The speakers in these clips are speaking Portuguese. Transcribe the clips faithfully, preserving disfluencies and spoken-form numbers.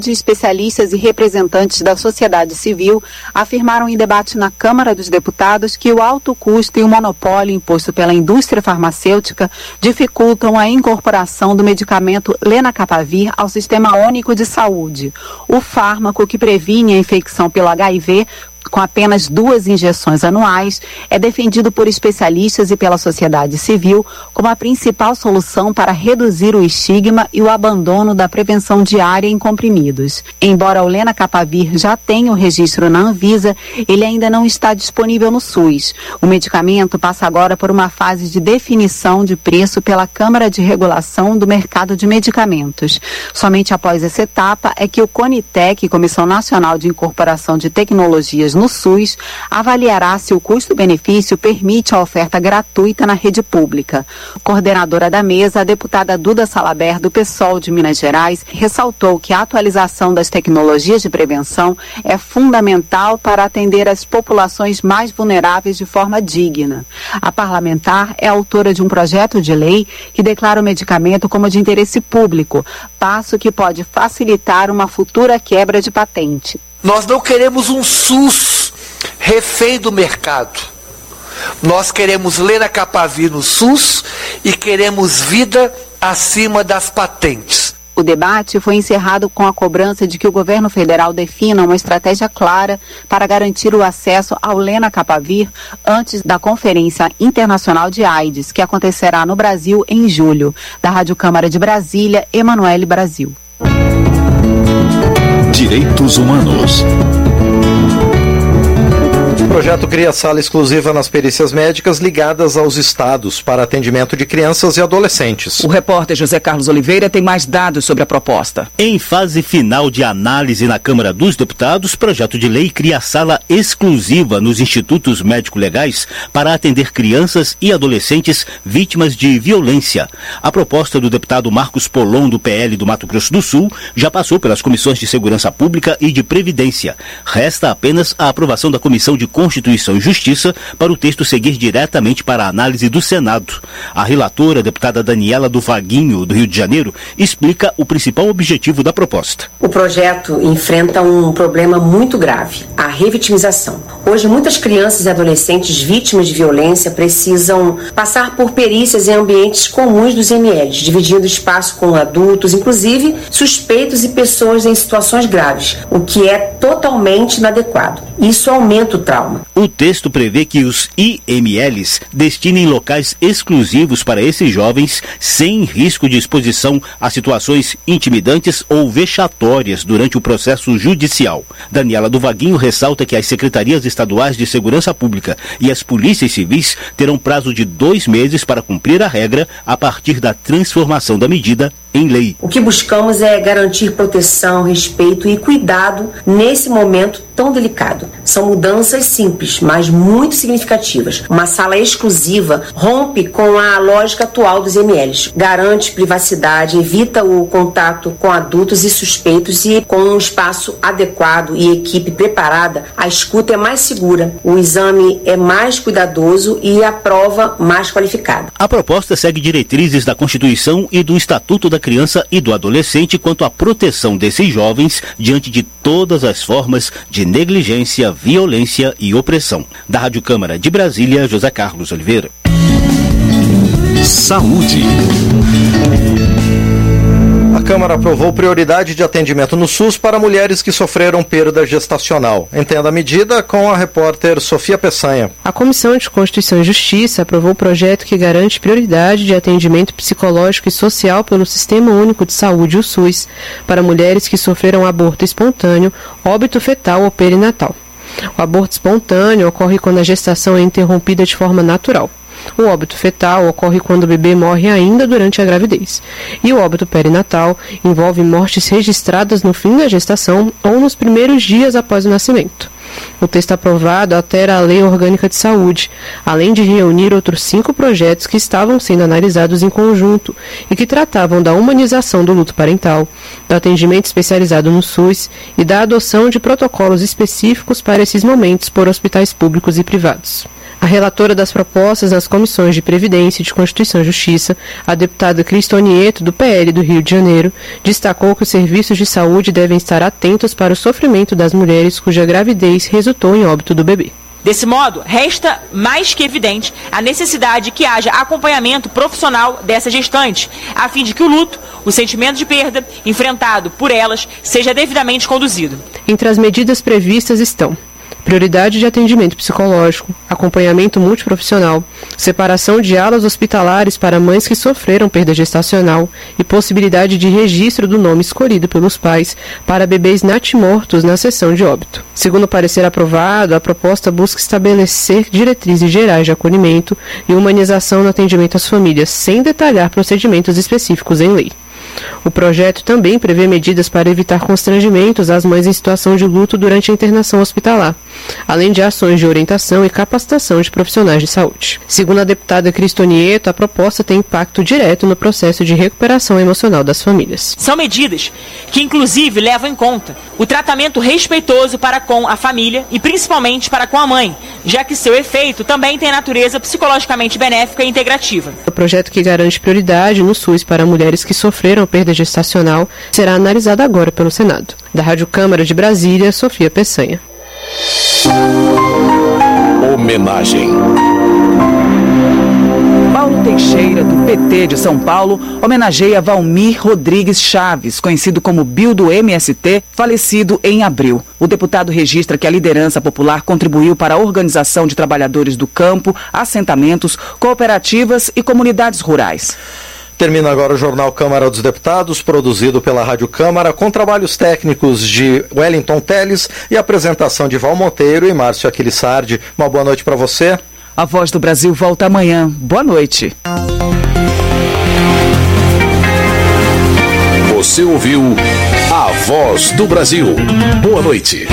De especialistas e representantes da sociedade civil afirmaram em debate na Câmara dos Deputados que o alto custo e o monopólio imposto pela indústria farmacêutica dificultam a incorporação do medicamento Lenacapavir ao Sistema Único de Saúde. O fármaco que previne a infecção pelo H I V com apenas duas injeções anuais, é defendido por especialistas e pela sociedade civil como a principal solução para reduzir o estigma e o abandono da prevenção diária em comprimidos. Embora o Lenacapavir já tenha o registro na Anvisa, ele ainda não está disponível no SUS. O medicamento passa agora por uma fase de definição de preço pela Câmara de Regulação do Mercado de Medicamentos. Somente após essa etapa é que o CONITEC, Comissão Nacional de Incorporação de Tecnologias no SUS, avaliará se o custo-benefício permite a oferta gratuita na rede pública. Coordenadora da mesa, a deputada Duda Salaber, do PSOL de Minas Gerais, ressaltou que a atualização das tecnologias de prevenção é fundamental para atender as populações mais vulneráveis de forma digna. A parlamentar é autora de um projeto de lei que declara o medicamento como de interesse público, passo que pode facilitar uma futura quebra de patente. Nós não queremos um SUS refém do mercado. Nós queremos Lenacapavir no SUS e queremos vida acima das patentes. O debate foi encerrado com a cobrança de que o governo federal defina uma estratégia clara para garantir o acesso ao Lenacapavir antes da Conferência Internacional de AIDS, que acontecerá no Brasil em julho. Da Rádio Câmara de Brasília, Emanuele Brasil. Direitos Humanos. O projeto cria sala exclusiva nas perícias médicas ligadas aos estados para atendimento de crianças e adolescentes. O repórter José Carlos Oliveira tem mais dados sobre a proposta. Em fase final de análise na Câmara dos Deputados, o projeto de lei cria sala exclusiva nos institutos médico-legais para atender crianças e adolescentes vítimas de violência. A proposta do deputado Marcos Polon, do P L do Mato Grosso do Sul, já passou pelas comissões de Segurança Pública e de Previdência. Resta apenas a aprovação da Comissão de Constituição e Justiça para o texto seguir diretamente para a análise do Senado. A relatora, a deputada Daniela do Vaguinho, do Rio de Janeiro, explica o principal objetivo da proposta. O projeto enfrenta um problema muito grave, a revitimização. Hoje, muitas crianças e adolescentes vítimas de violência precisam passar por perícias em ambientes comuns dos M Ls, dividindo espaço com adultos, inclusive suspeitos e pessoas em situações graves, o que é totalmente inadequado. Isso aumenta o trauma. O texto prevê que os I M Ls destinem locais exclusivos para esses jovens sem risco de exposição a situações intimidantes ou vexatórias durante o processo judicial. Daniela do Vaguinho ressalta que as secretarias estaduais de segurança pública e as polícias civis terão prazo de dois meses para cumprir a regra a partir da transformação da medida em lei. O que buscamos é garantir proteção, respeito e cuidado nesse momento tão delicado. São mudanças simples, mas muito significativas. Uma sala exclusiva rompe com a lógica atual dos M Ls, garante privacidade, evita o contato com adultos e suspeitos e com um espaço adequado e equipe preparada, a escuta é mais segura, o exame é mais cuidadoso e a prova mais qualificada. A proposta segue diretrizes da Constituição e do Estatuto da Criança e do Adolescente quanto à proteção desses jovens diante de todas as formas de negligência, violência e opressão. Da Rádio Câmara de Brasília, José Carlos Oliveira. Saúde. A Câmara aprovou prioridade de atendimento no SUS para mulheres que sofreram perda gestacional. Entenda a medida com a repórter Sofia Peçanha. A Comissão de Constituição e Justiça aprovou o projeto que garante prioridade de atendimento psicológico e social pelo Sistema Único de Saúde, o SUS, para mulheres que sofreram aborto espontâneo, óbito fetal ou perinatal. O aborto espontâneo ocorre quando a gestação é interrompida de forma natural. O óbito fetal ocorre quando o bebê morre ainda durante a gravidez. E o óbito perinatal envolve mortes registradas no fim da gestação ou nos primeiros dias após o nascimento. O texto aprovado altera a Lei Orgânica de Saúde, além de reunir outros cinco projetos que estavam sendo analisados em conjunto e que tratavam da humanização do luto parental, do atendimento especializado no SUS e da adoção de protocolos específicos para esses momentos por hospitais públicos e privados. A relatora das propostas nas comissões de Previdência e de Constituição e Justiça, a deputada Cristonieto, do P L do Rio de Janeiro, destacou que os serviços de saúde devem estar atentos para o sofrimento das mulheres cuja gravidez resultou em óbito do bebê. Desse modo, resta mais que evidente a necessidade de que haja acompanhamento profissional dessa gestante, a fim de que o luto, o sentimento de perda enfrentado por elas, seja devidamente conduzido. Entre as medidas previstas estão: prioridade de atendimento psicológico, acompanhamento multiprofissional, separação de alas hospitalares para mães que sofreram perda gestacional e possibilidade de registro do nome escolhido pelos pais para bebês natimortos na sessão de óbito. Segundo o parecer aprovado, a proposta busca estabelecer diretrizes gerais de acolhimento e humanização no atendimento às famílias, sem detalhar procedimentos específicos em lei. O projeto também prevê medidas para evitar constrangimentos às mães em situação de luto durante a internação hospitalar, além de ações de orientação e capacitação de profissionais de saúde. Segundo a deputada Cristonieto, a proposta tem impacto direto no processo de recuperação emocional das famílias. São medidas que, inclusive, levam em conta o tratamento respeitoso para com a família e, principalmente, para com a mãe, já que seu efeito também tem natureza psicologicamente benéfica e integrativa. O projeto, que garante prioridade no SUS para mulheres que sofreram perda gestacional, será analisado agora pelo Senado. Da Rádio Câmara de Brasília, Sofia Peçanha. Homenagem. Paulo Teixeira, do P T de São Paulo, homenageia Valmir Rodrigues Chaves, conhecido como Bill do M S T, falecido em abril. O deputado registra que a liderança popular contribuiu para a organização de trabalhadores do campo, assentamentos, cooperativas e comunidades rurais. Termina agora o Jornal Câmara dos Deputados, produzido pela Rádio Câmara, com trabalhos técnicos de Wellington Teles e apresentação de Val Monteiro e Márcio Aquilissardi. Uma boa noite para você. A Voz do Brasil volta amanhã. Boa noite. Você ouviu A Voz do Brasil. Boa noite.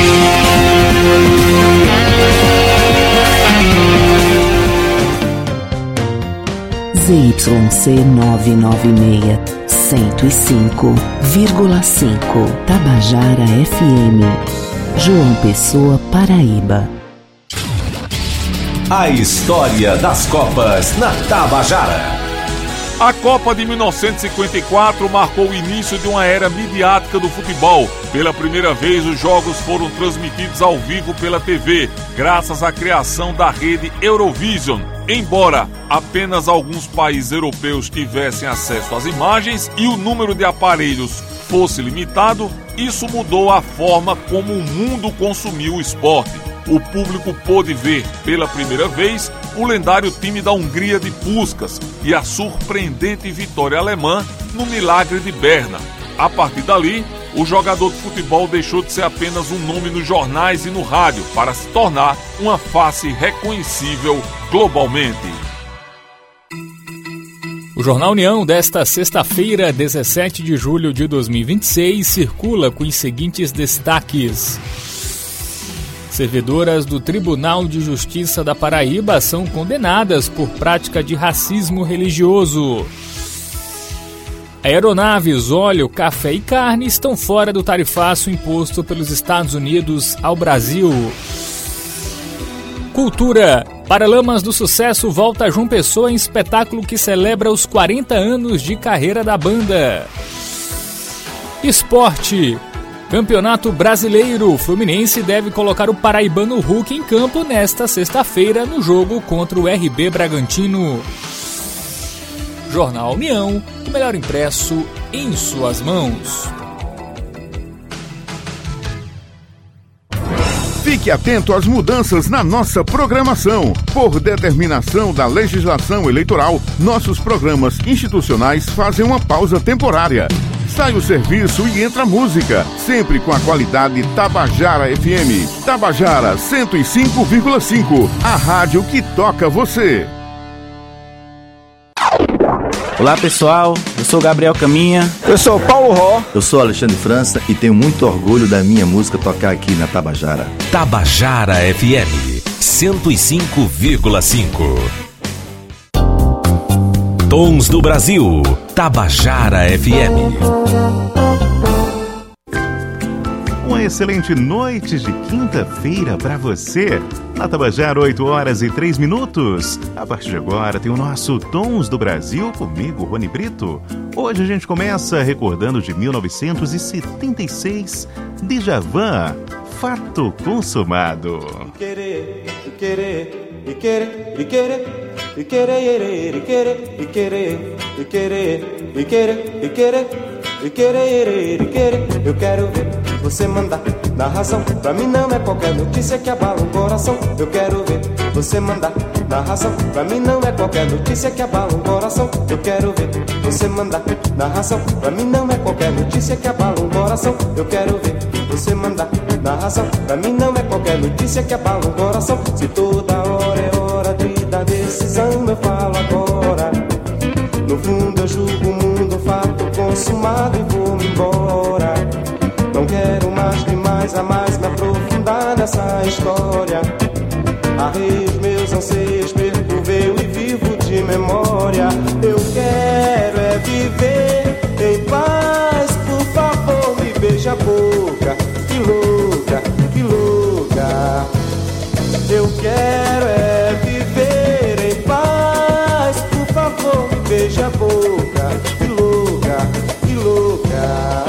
Z Y C nove nove seis, cento e cinco vírgula cinco, Tabajara F M, João Pessoa, Paraíba. A história das Copas na Tabajara. A Copa de mil novecentos e cinquenta e quatro marcou o início de uma era midiática do futebol. Pela primeira vez, os jogos foram transmitidos ao vivo pela T V, graças à criação da rede Eurovision. Embora apenas alguns países europeus tivessem acesso às imagens e o número de aparelhos fosse limitado, isso mudou a forma como o mundo consumiu o esporte. O público pôde ver, pela primeira vez, o lendário time da Hungria de Puskás e a surpreendente vitória alemã no Milagre de Berna. A partir dali, o jogador de futebol deixou de ser apenas um nome nos jornais e no rádio para se tornar uma face reconhecível globalmente. O Jornal União desta sexta-feira, dezessete de julho de dois mil e vinte e seis, circula com os seguintes destaques. Servidoras do Tribunal de Justiça da Paraíba são condenadas por prática de racismo religioso. Aeronaves, óleo, café e carne estão fora do tarifaço imposto pelos Estados Unidos ao Brasil. Cultura. Paralamas do Sucesso volta a João Pessoa em espetáculo que celebra os quarenta anos de carreira da banda. Esporte. Campeonato Brasileiro. O Fluminense deve colocar o paraibano Hulk em campo nesta sexta-feira no jogo contra o R B Bragantino. Jornal União, o melhor impresso em suas mãos. Fique atento às mudanças na nossa programação. Por determinação da legislação eleitoral, nossos programas institucionais fazem uma pausa temporária. Sai o serviço e entra a música, sempre com a qualidade Tabajara F M. Tabajara cento e cinco vírgula cinco, a rádio que toca você. Olá pessoal, eu sou Gabriel Caminha. Eu sou Paulo Ró. Eu sou Alexandre França e tenho muito orgulho da minha música tocar aqui na Tabajara. Tabajara F M cento e cinco vírgula cinco. Tons do Brasil, Tabajara F M. Uma excelente noite de quinta-feira para você. Na Tabajara, oito horas e três minutos. A partir de agora tem o nosso Tons do Brasil comigo, Rony Brito. Hoje a gente começa recordando de mil novecentos e setenta e seis, Djavan, Fato Consumado. Querer, querer, e querer, e querer, e querer, e querer, e querer, e querer, e querer, e querer, e querer, e querer. Eu quero ver você mandar na razão. Pra mim não é qualquer notícia que abala o coração. Eu quero ver você mandar na razão. Pra mim não é qualquer notícia que abala o coração. Eu quero ver você mandar na razão. Pra mim não é qualquer notícia que abala o coração. Eu quero ver você mandar na razão. Pra mim não é qualquer notícia que abala o coração. Se toda hora é hora de dar decisão, eu falo agora. No fundo eu julgo o mundo, fato consumado e vou-me embora. Não quero mais demais a mais me aprofundar nessa história. Arrei os meus anseios, perco o véu e vivo de memória. Eu quero é viver em paz, por favor me beija a boca. Que louca, que louca. Eu quero é viver em paz, por favor me beija a boca. Que louca, que louca.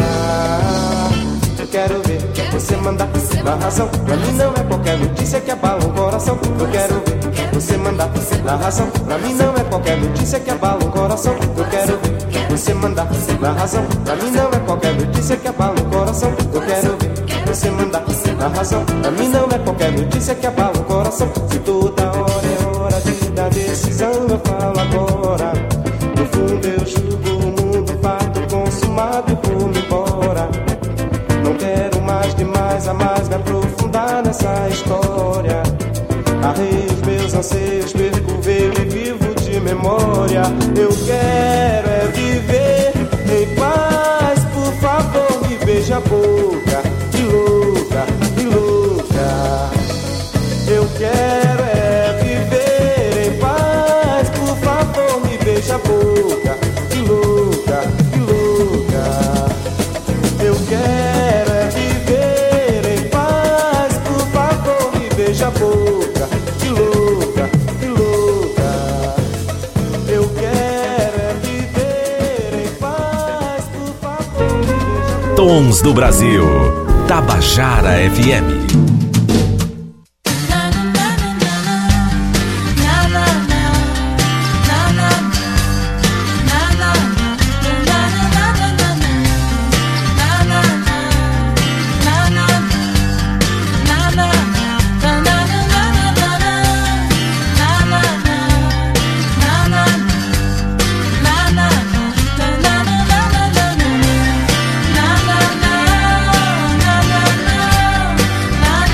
Eu quero ver você mandar na razão. Pra mim não é qualquer notícia que abala o coração. Eu quero ver você mandar na razão. Pra mim não é qualquer notícia que abala o coração. Eu quero ver você mandar na razão. Pra mim não é qualquer notícia que abala o coração. Eu quero ver você mandar na razão. Pra mim não é qualquer notícia que abala o coração. Se toda hora é hora de dar decisão, eu falo agora. No fundo eu julgo o mundo, fato consumado e vou-me embora. Não quero mais demais a mais me aprofundar nessa história. Arrei os meus anseios, perco o véu e vivo de memória. Eu quero é viver em paz, por favor me beija a boca. Que louca, que louca. Eu quero é viver em paz, por favor me beija a boca. Que louca, que louca. Eu quero é viver em paz, por favor me beija a boca. Que louca, que louca. Eu quero é viver em paz, por favor me beija a boca. Tons do Brasil, Tabajara F M. Na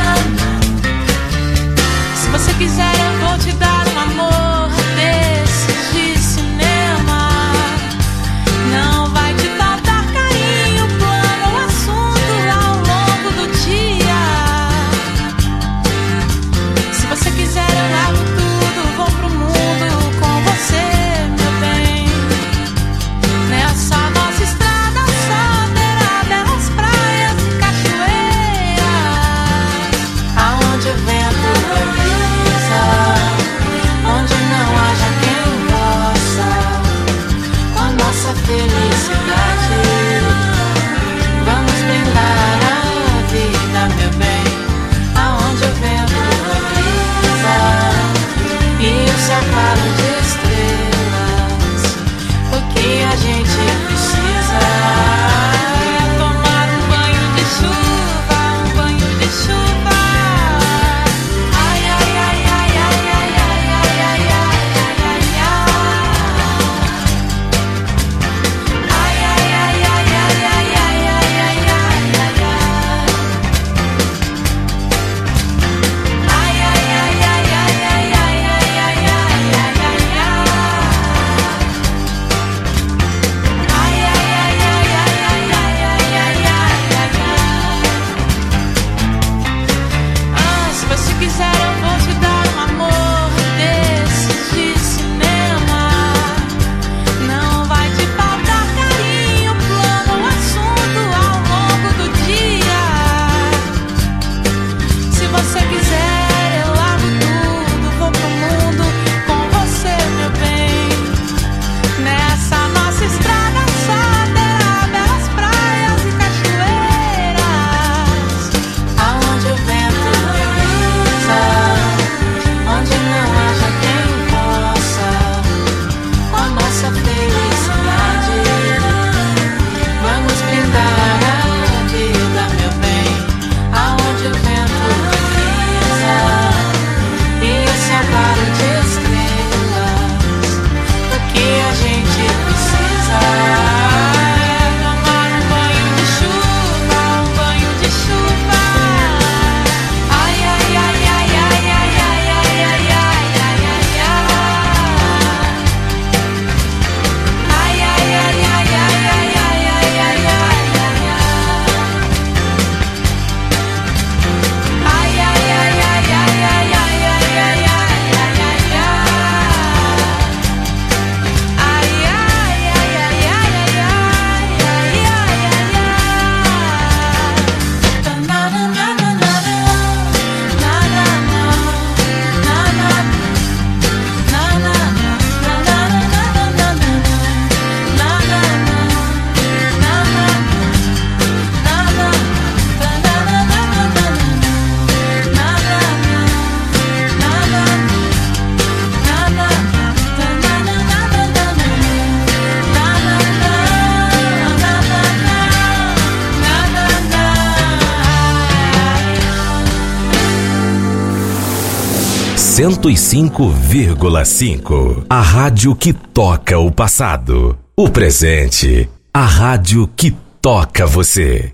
cento e cinco vírgula cinco. A rádio que toca o passado, o presente. A rádio que toca você.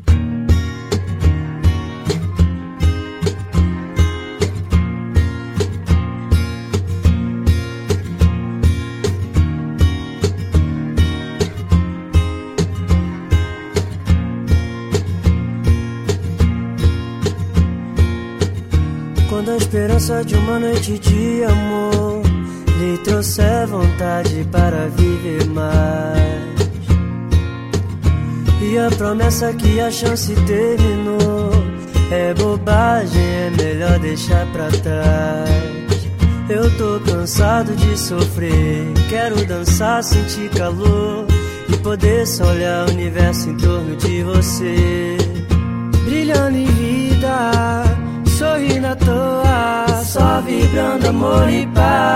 Quando a esperança de uma noite de amor lhe trouxer vontade para viver mais, e a promessa que a chance terminou é bobagem, é melhor deixar pra trás. Eu tô cansado de sofrer, quero dançar, sentir calor e poder só olhar o universo em torno de você, brilhando em vida, sorrindo à toa, só vibrando amor e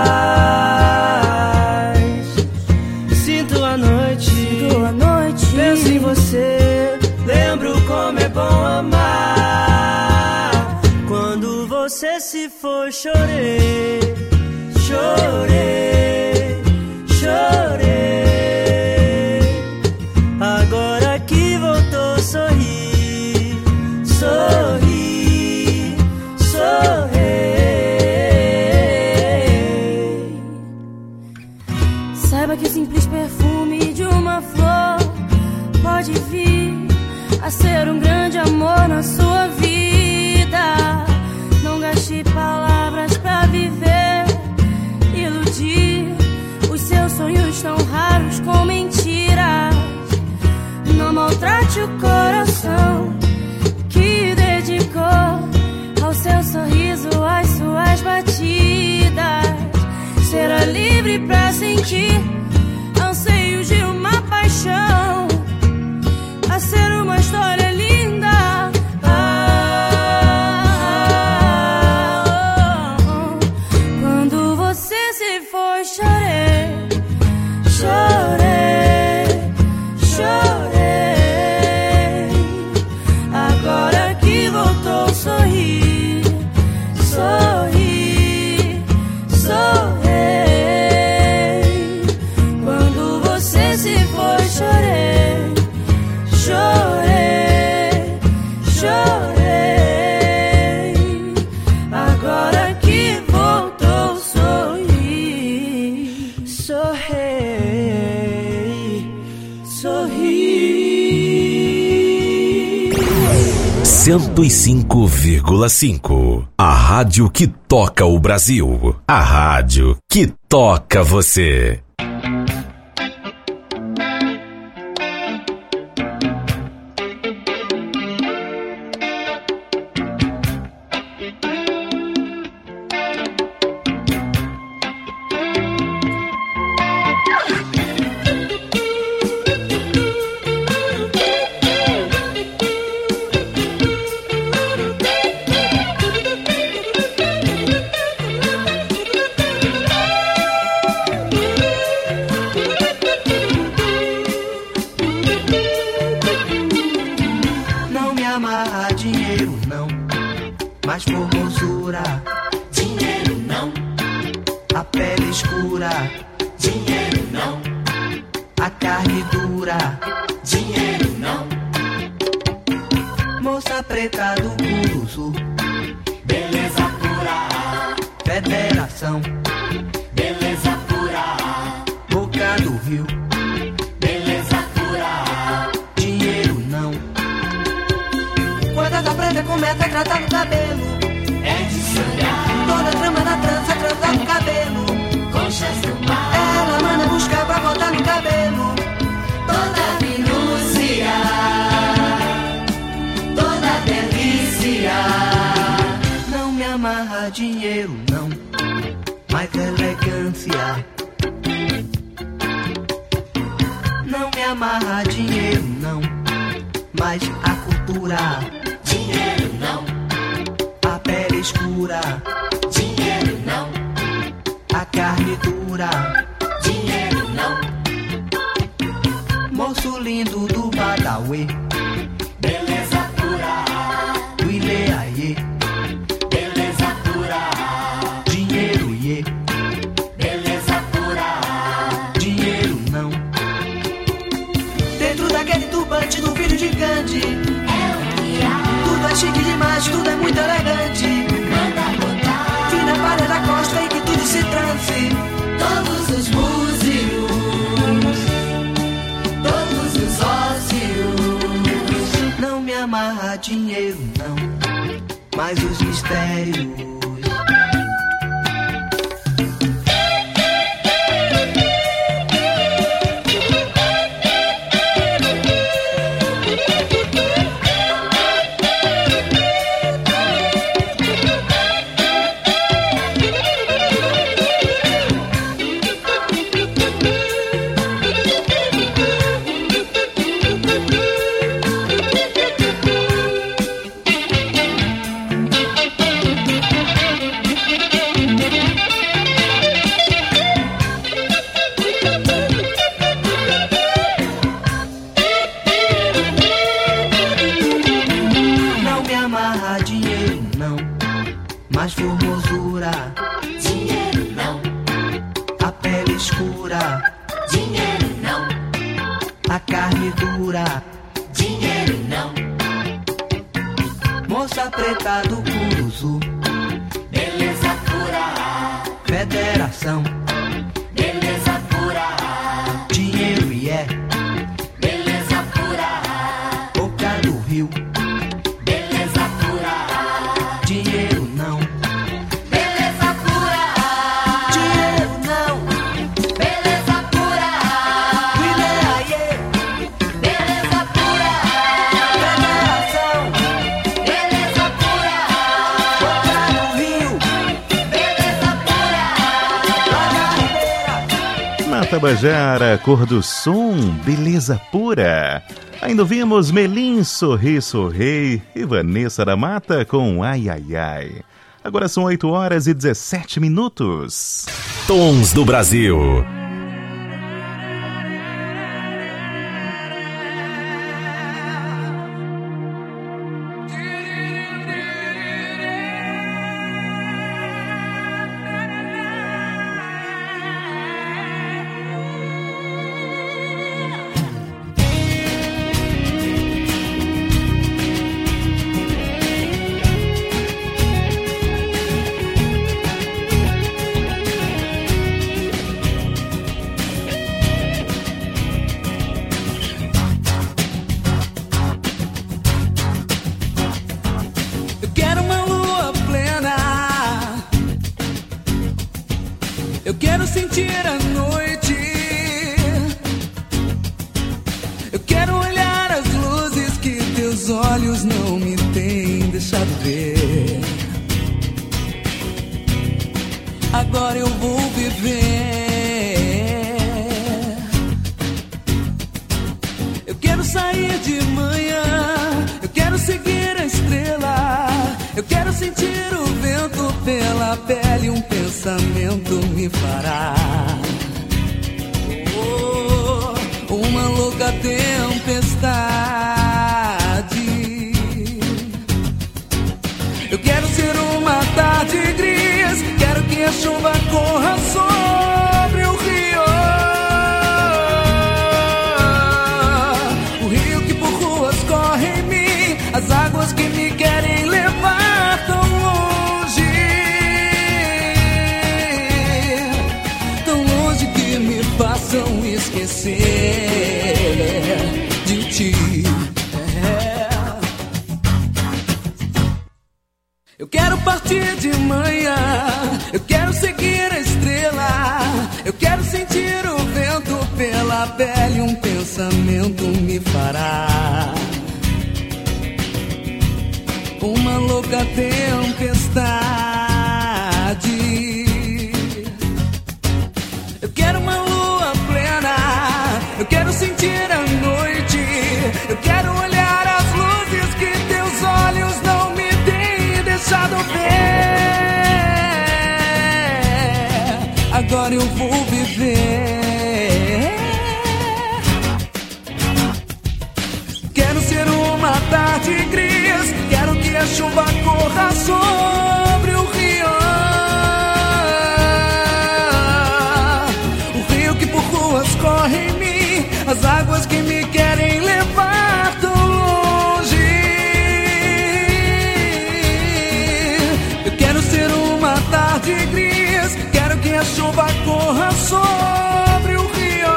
paz. Sinto a noite, Sinto a noite, penso em você, lembro como é bom amar. Quando você se foi, chorei, chorei, chorei. Agora que voltou, sorri, sorri, sorri. Saiba que o simples perfume de uma flor pode vir a ser um grande amor na sua vida. Não gaste palavras pra viver, iludir os seus sonhos tão raros com mentiras. Não maltrate o coração que dedicou ao seu sorriso, às suas batidas. Será livre pra sentir anseios de uma paixão, a ser uma história linda. Ah, oh, oh. Quando você se foi, chorei, chorei, chorei. Agora que voltou, sorri, sorri, sorri. Quando você se foi, chorei, chorei, chorei. Agora que voltou, sorri, sorri, sorri. cento e cinco vírgula cinco. A rádio que toca o Brasil. A rádio que toca você. Não me amarra dinheiro não, mas formosura, dinheiro não. A pele escura, dinheiro não. A carne dura, dinheiro não. Moça preta do Curuçu, beleza pura. Federação, beleza pura. Boca do Rio, beleza pura. Dinheiro não. Quando a preta começa a tratar no cabelo, é de sonhar. Toda trama da trança, trança no cabelo. Conchas do mar, ela manda buscar pra botar no cabelo. Toda minúcia, toda delícia. Não me amarra dinheiro não, mas elegância. Não me amarra dinheiro não, mas a cultura. Dinheiro não. A pele escura, dinheiro não. A carne dura, dinheiro não. Moço lindo do Badauê, beleza pura. Do Ileaie, beleza pura. Dinheiro chique demais, tudo é muito elegante. Manda botar. Vim na palha da costa e que tudo se transe. Todos os músicos, todos os ócios. Não me amarra dinheiro, não, mas os mistérios. Tabajara, cor do som, beleza pura. Ainda ouvimos Melim, Sorri, Sorrei e Vanessa da Mata com Ai Ai Ai. Agora são oito horas e dezessete minutos. Tons do Brasil. Agora eu vou viver. Quero ser uma tarde gris, quero que a chuva corra sobre o rio. O rio que por ruas corre em mim, as águas que me querem levar tão longe. chuva corra sobre o rio,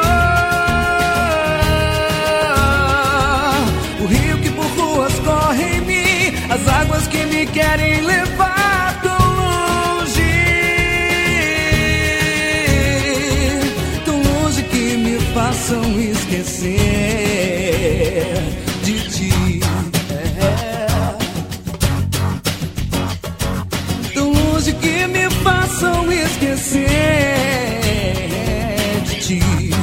o rio que por ruas corre em mim, as águas que me querem levar tão longe, tão longe que me façam esquecer de ti. É. Tão longe que me façam esquecer de ti.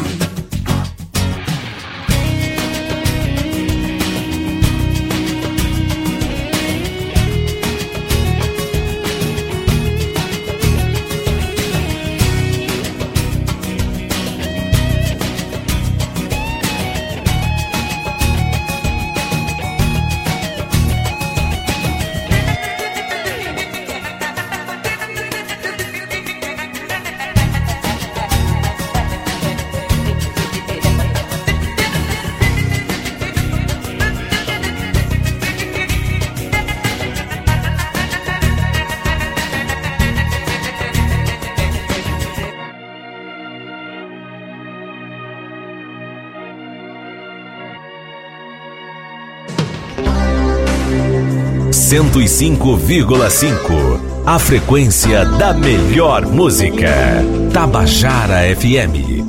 cento e cinco vírgula cinco. A frequência da melhor música. Tabajara F M.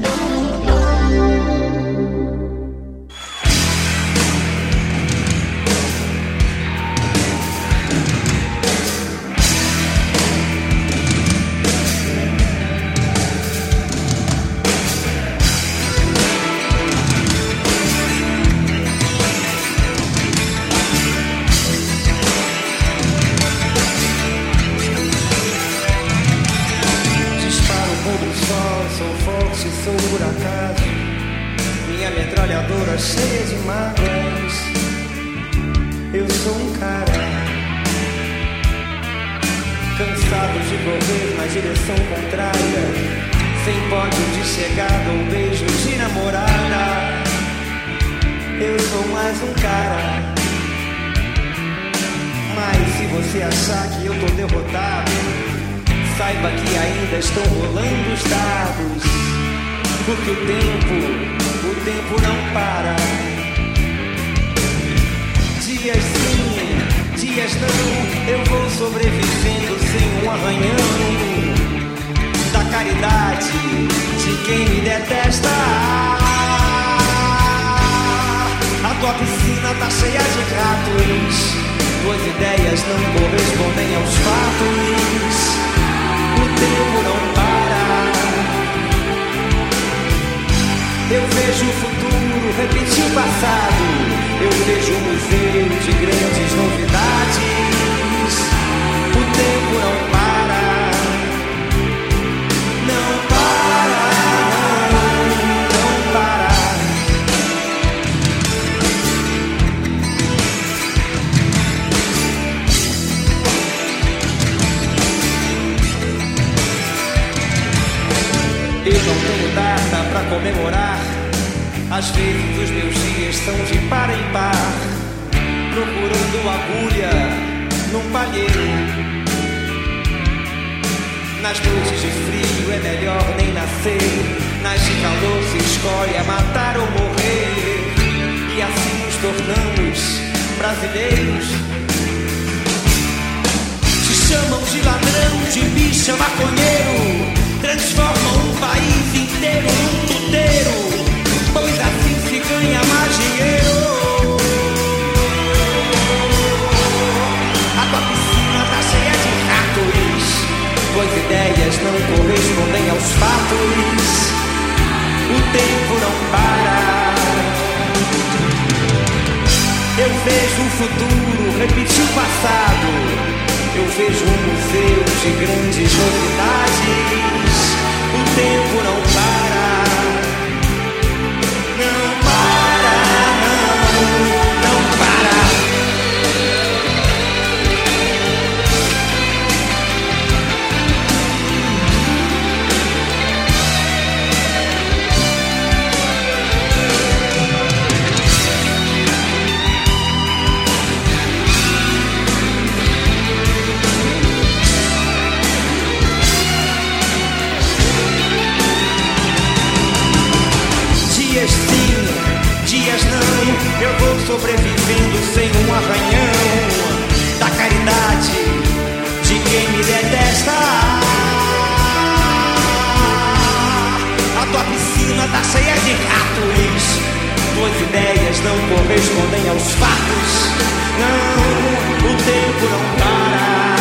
correspondem aos fatos. Não, o tempo não para.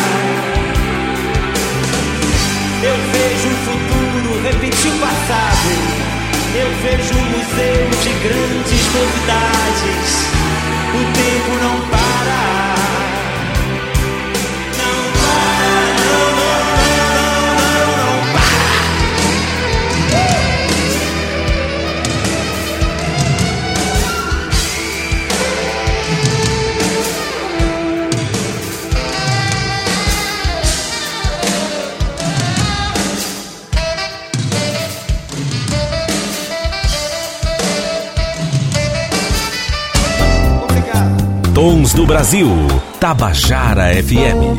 Eu vejo o futuro repetir o passado. Eu vejo um museu de grandes novidades. O tempo não para. Tons do Brasil, Tabajara F M.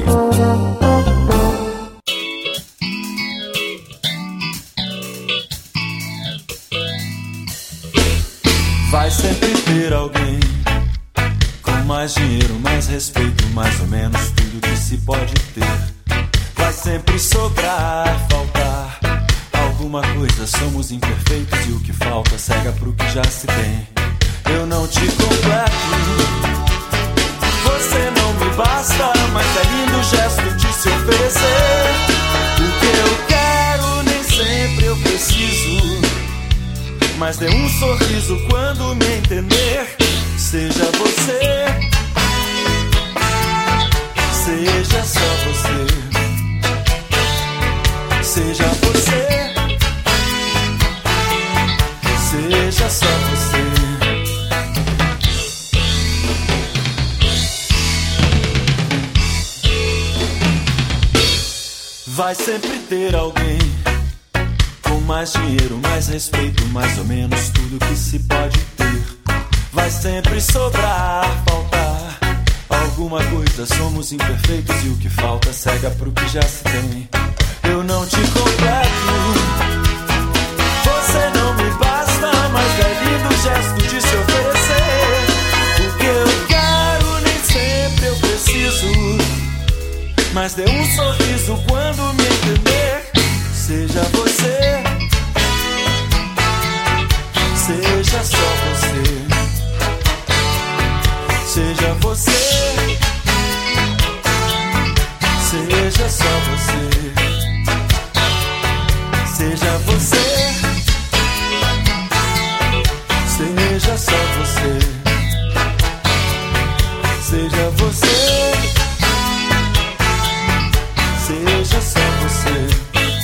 Vai sempre ter alguém com mais dinheiro, mais respeito, mais ou menos tudo que se pode ter. Vai sempre sobrar, faltar alguma coisa. Somos imperfeitos e o que falta cega pro que já se tem. Eu não te completo, você não me basta, mas é lindo o gesto de se oferecer. O que eu quero nem sempre eu preciso, mas dê um sorriso quando me entender. Seja você, seja só você, seja você, seja só você. Vai sempre ter alguém com mais dinheiro, mais respeito, mais ou menos tudo que se pode ter. Vai sempre sobrar, faltar alguma coisa. Somos imperfeitos e o que falta cega pro que já se tem. Eu não te completo, você não me basta, mas é lindo o gesto de se oferecer. O que eu quero nem sempre eu preciso, mas dê um sorriso quando me entender. Seja você, seja só você, seja você, seja só você, seja você, seja só você, seja você, seja só você.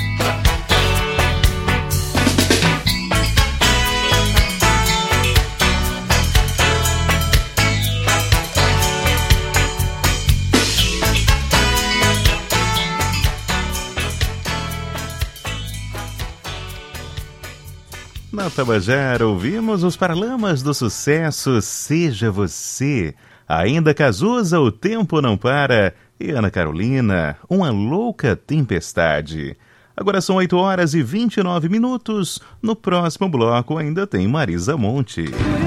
Na Tabajara ouvimos os Paralamas do sucesso Seja Você. Ainda Cazuza, O Tempo Não Para. E Ana Carolina, Uma Louca Tempestade. Agora são oito horas e vinte e nove minutos. No próximo bloco ainda tem Marisa Monte.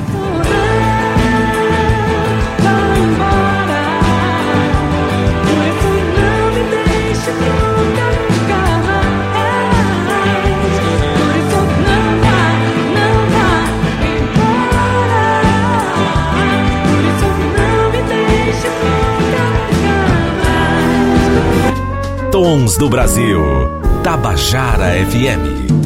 Tons do Brasil, Tabajara F M.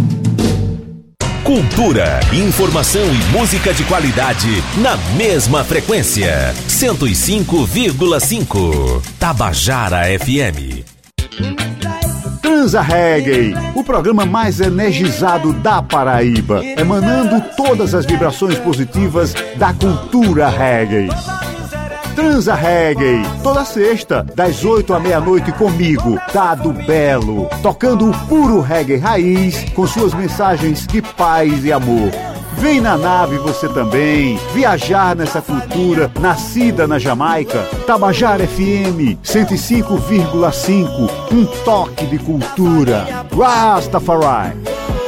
Cultura, informação e música de qualidade na mesma frequência. cento e cinco vírgula cinco, Tabajara F M. Transa Reggae, o programa mais energizado da Paraíba, emanando todas as vibrações positivas da cultura reggae. Transa Reggae, toda sexta, das oito à meia-noite comigo, Dado Belo, tocando o puro reggae raiz, com suas mensagens de paz e amor. Vem na nave você também, viajar nessa cultura nascida na Jamaica. Tabajara F M, cento e cinco vírgula cinco, um toque de cultura. Rastafari.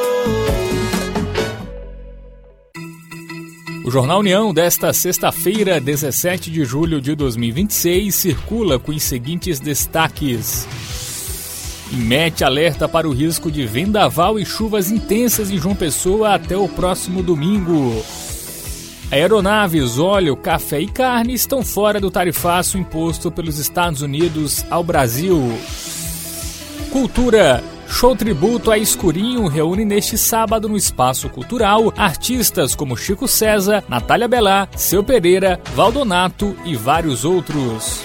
O Jornal União desta sexta-feira, dezessete de julho de dois mil e vinte e seis, circula com os seguintes destaques. Imete alerta para o risco de vendaval e chuvas intensas em João Pessoa até o próximo domingo. Aeronaves, óleo, café e carne estão fora do tarifaço imposto pelos Estados Unidos ao Brasil. Cultura. Show tributo a Escurinho reúne neste sábado no Espaço Cultural artistas como Chico César, Natália Bellar, Seu Pereira, Valdonato e vários outros.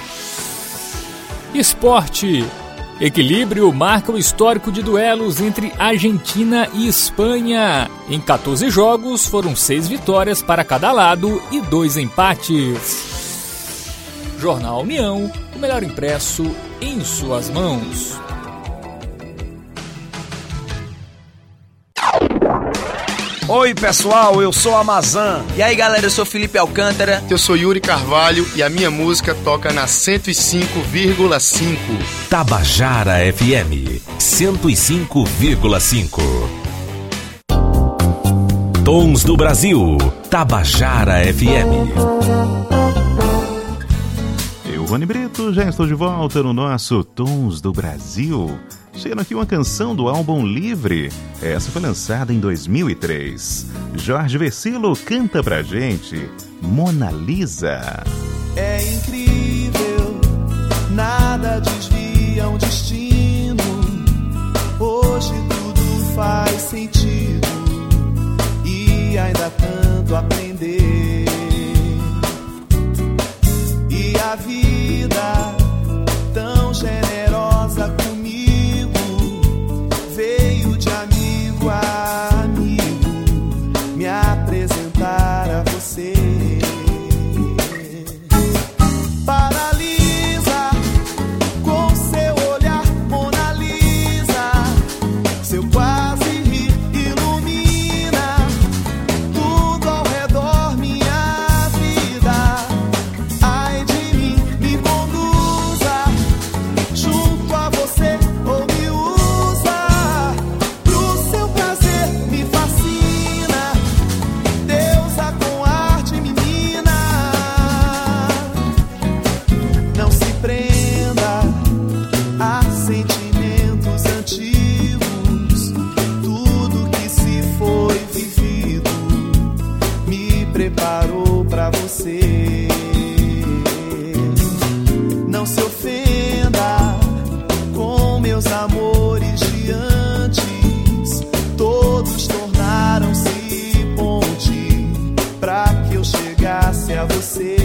Esporte. Equilíbrio marca o histórico de duelos entre Argentina e Espanha. Em quatorze jogos, foram seis vitórias para cada lado e dois empates. Jornal União, o melhor impresso em suas mãos. Oi pessoal, eu sou a Mazan. E aí galera, eu sou Felipe Alcântara. Eu sou Yuri Carvalho e a minha música toca na cento e cinco vírgula cinco. Tabajara F M cento e cinco vírgula cinco. Tons do Brasil, Tabajara F M. Eu, Rony Brito, já estou de volta no nosso Tons do Brasil. Chegando aqui uma canção do álbum Livre. Essa foi lançada em dois mil e três. Jorge Versilo canta pra gente Mona Lisa. É incrível, nada desvia um destino. Hoje tudo faz sentido e ainda tanto aprender. E a vida tão generosa comigo veio de amigo a amigo me apresentar a você. Paralisa com seu olhar, Mona Lisa, seu quase rir ilumina tudo ao redor, minha vida. Ai de mim, me conduza junto a você ou me usa. Pro seu prazer me fascina, deusa com arte menina. Não se prenda a sentimentos antigos. Tudo que se foi vivido me preparou pra você. Não se ofenda com meus amores de antes. Todos tornaram-se ponte pra que eu chegasse a você.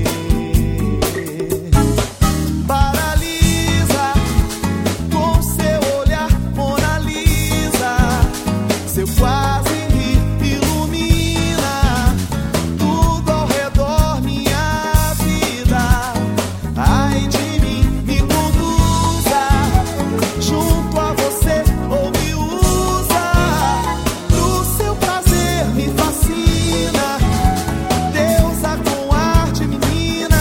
Paralisa com seu olhar, Mona Lisa, seu quase rir ilumina tudo ao redor, minha vida. Ai de mim, me conduza junto a você ou me usa. Pro seu prazer me fascina, deusa com arte menina.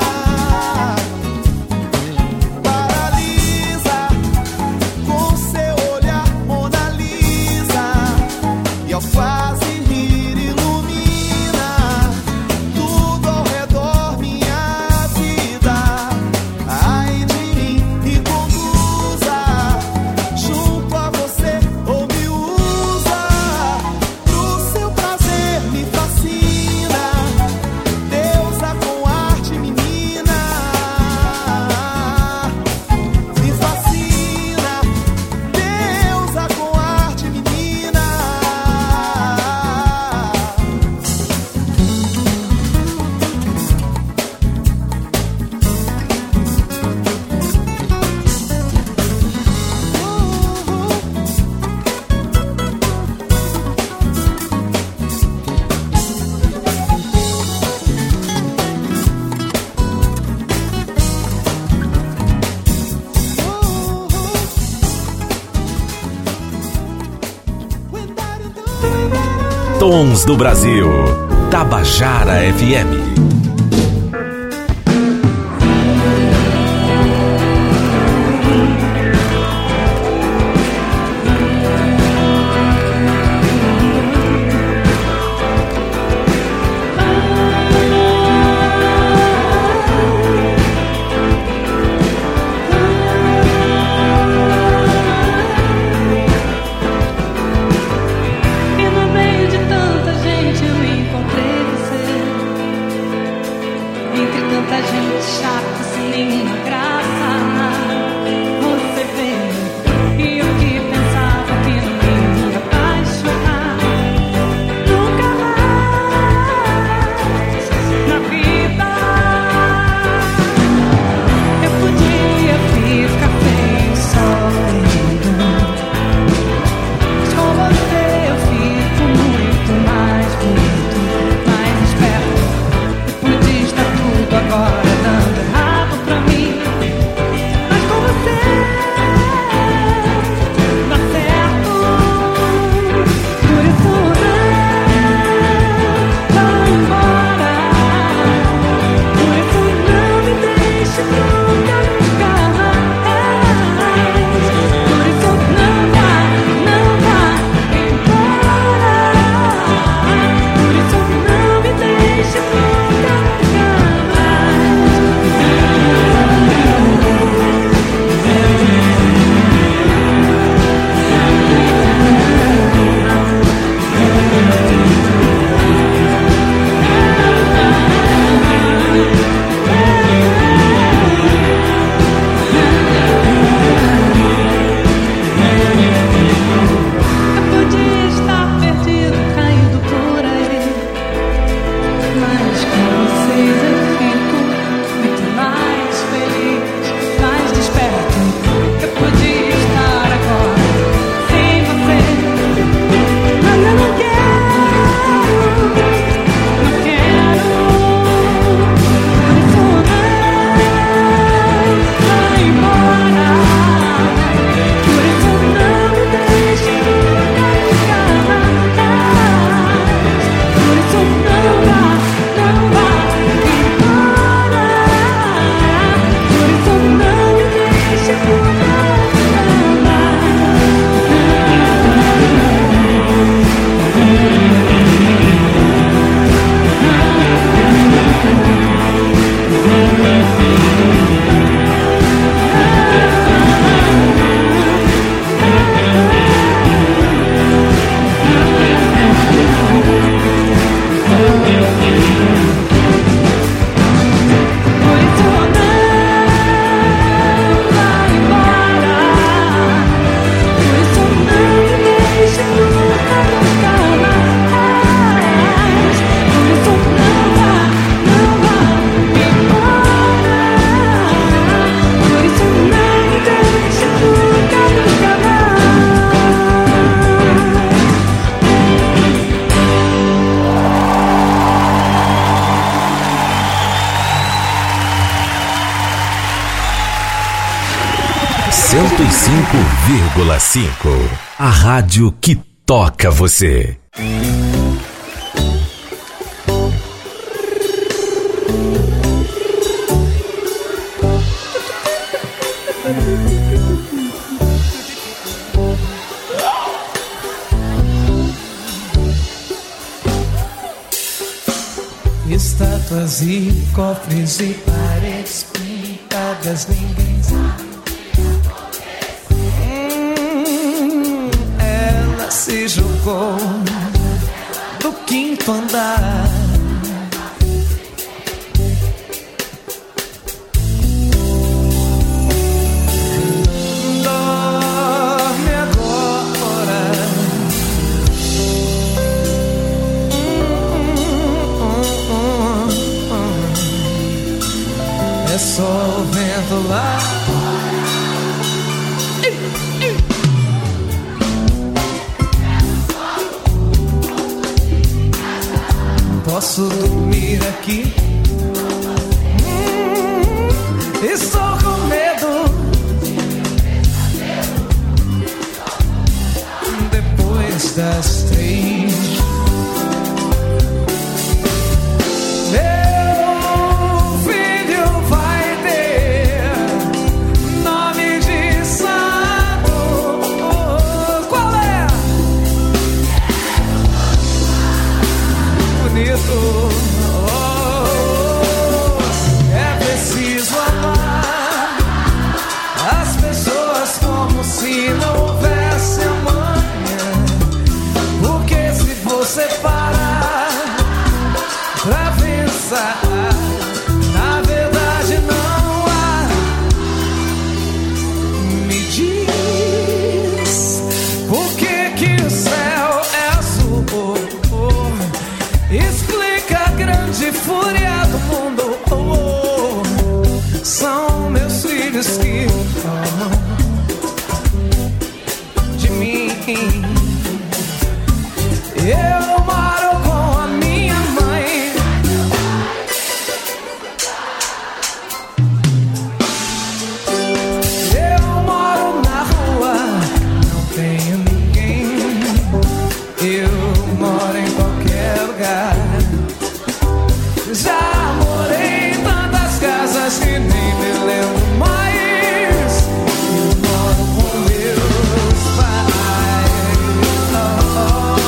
Paralisa com seu olhar, Mona Lisa, e ao quase rir ilumina tudo ao redor, minha vida. Ai de mim, me conduza junto a você ou me usa. Pro seu prazer me fascina, deusa com arte menina. Me fascina, deusa com arte menina. Tons do Brasil, Tabajara F M. E no meio de tanta gente eu encontrei você. cento e cinco vírgula cinco. A rádio que toca você. Estátuas e cofres e paredes pintadas, ninguém sabe. Hum, ela se jogou do quinto andar. Dorme agora. É só o vento lá. Posso dormir aqui? Hum, estou com medo. Depois das três, meu filho vai ter nome de santo. Qual é? Bonito. Oh, é preciso amar as pessoas como se não houvesse amanhã. Porque se você parar pra pensar, na verdade não há. Me diz por que que o céu é azul. Explica a grande fúria do mundo. Oh, oh. São meus filhos que falam de mim. Eu moro com a minha mãe. Eu moro na rua, não tenho ninguém. Eu moro em qualquer lugar. Já morei em tantas casas que nem me lembro mais. Eu moro com meus pais. Oh, oh,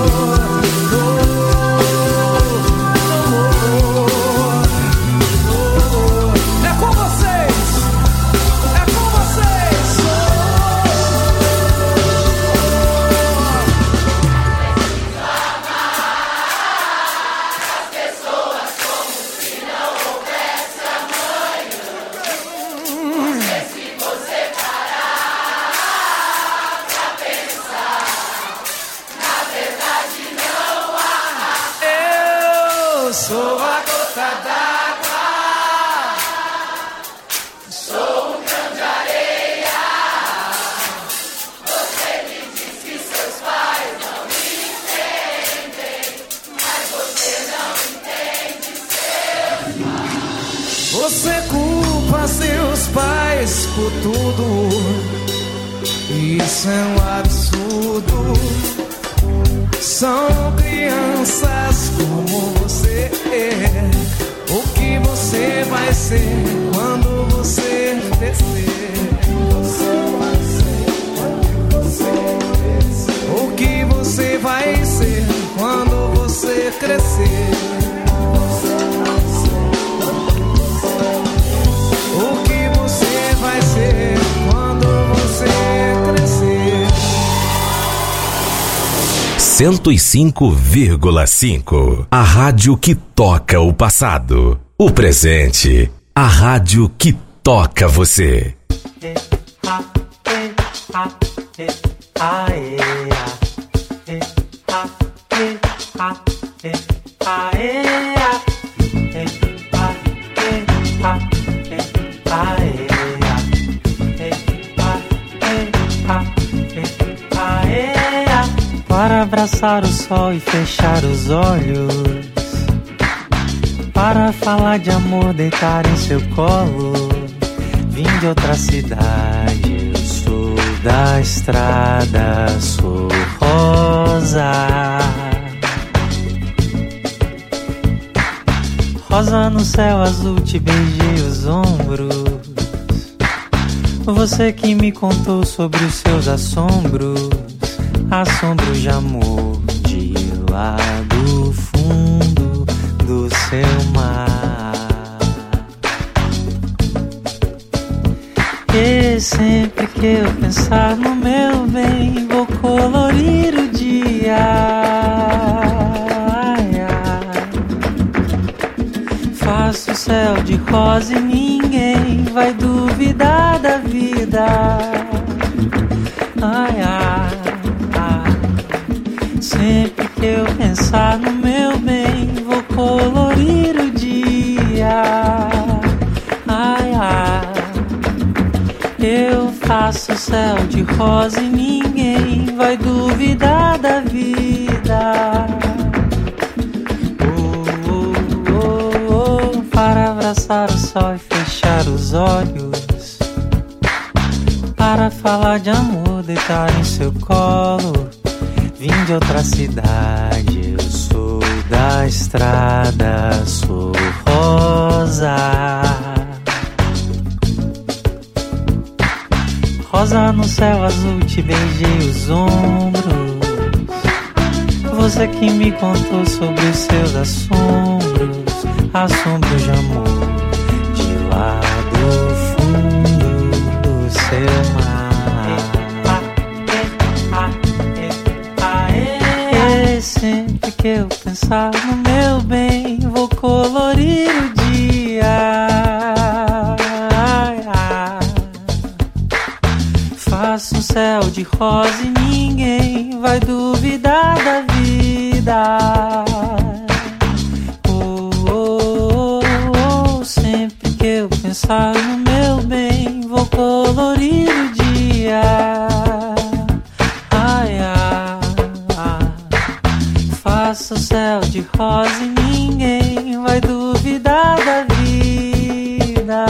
oh, oh. É com vocês, é com vocês. Eu sou a gota d'água, sou um grão de areia. Você me diz que seus pais não me entendem, mas você não entende seus pais. Você culpa seus pais por tudo. Isso é um absurdo. São crianças como você. O que você vai ser quando você crescer? Você vai ser quando você crescer. O que você vai ser quando você crescer? O que você vai ser quando você crescer? cento e cinco vírgula cinco. A rádio que toca o passado. O presente. A rádio que toca você. Para abraçar o sol e fechar os olhos, para falar de amor, deitar em seu colo, vim de outra cidade. Eu sou da estrada, sou rosa. Rosa no céu azul, te beijei os ombros. Você que me contou sobre os seus assombros, assombros de amor de lá do fundo do seu mar. E sempre que eu pensar no meu bem, vou colorir o dia. Ai, ai. Faço o céu de rosa e ninguém vai duvidar da vida. Ai, ai, ai. Sempre que eu pensar no meu bem, vou colorir o dia. Ai, ai. Eu faço o céu de rosa e ninguém vai duvidar da vida. Oh, oh, oh, oh, para abraçar o sol e fechar os olhos, para falar de amor, deitar em seu colo. Vim de outra cidade, eu sou da estrada, sou rosa. Rosa no céu azul, te beijei os ombros. Você que me contou sobre os seus assombros, assombros de amor de lá do fundo do seu mar. E sempre que eu pensar no meu bem, vou colorir o dia. Faço um céu de rosa e ninguém vai duvidar da vida. Oh, oh, oh, oh. Sempre que eu pensar no meu bem, vou colorir o dia. Ai, ai, ai. Faço o céu de rosa e ninguém vai duvidar da vida.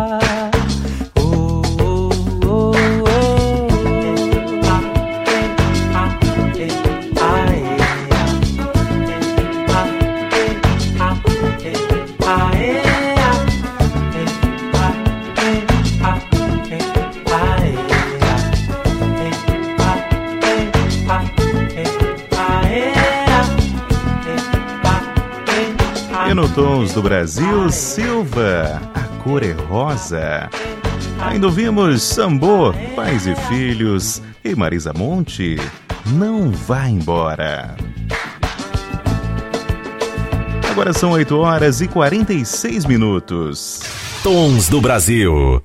E no Tons do Brasil, Silva, a cor é rosa. Ainda ouvimos Sambô, Pais e Filhos, e Marisa Monte, Não Vá Embora. Agora são oito horas e quarenta e seis minutos. Tons do Brasil.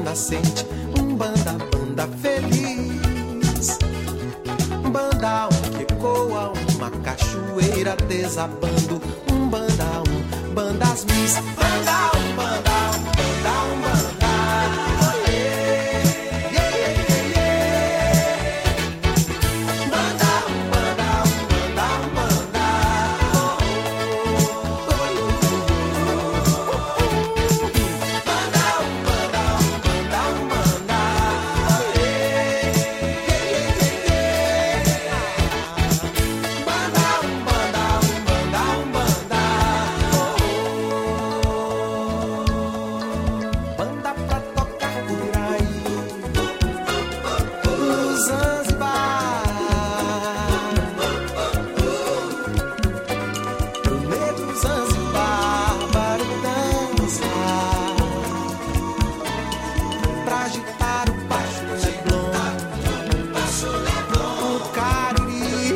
nascente. Um banda, banda feliz. Banda um que ecoa uma cachoeira desabando. Um banda um, bandas mis. Banda um, banda um, banda um, banda. Oh, yeah, yeah, yeah, yeah. Banda um, banda um, banda um, banda. Oh, oh, oh, oh. Banda um, banda um, banda um, banda. Oh, yeah, yeah, yeah, yeah. Banda um, banda um, banda um, banda. Banda pra tocar por aí no Zanzibar, no meio do Zanzibar, para dançar, pra agitar o baixo Leblon, o Cariri,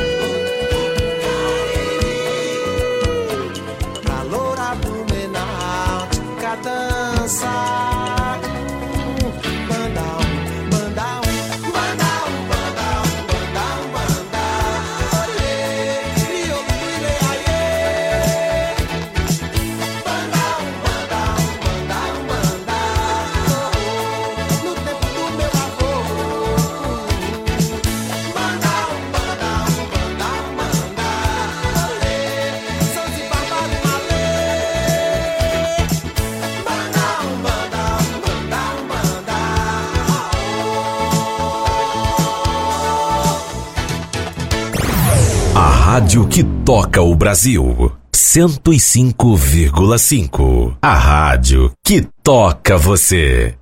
pra loura blumenáutica dançar. Banda um, banda um, banda um, banda um, banda um, banda. Olê, rio, lile, aie. Banda um, banda um, banda um, banda. Oh, no tempo do meu avô. Banda um, banda um, banda um, banda. Olê, Zanzibar, Bali, Malê. Banda um, banda um, banda um, banda. A rádio que toca o Brasil. cento e cinco vírgula cinco. A rádio que toca você.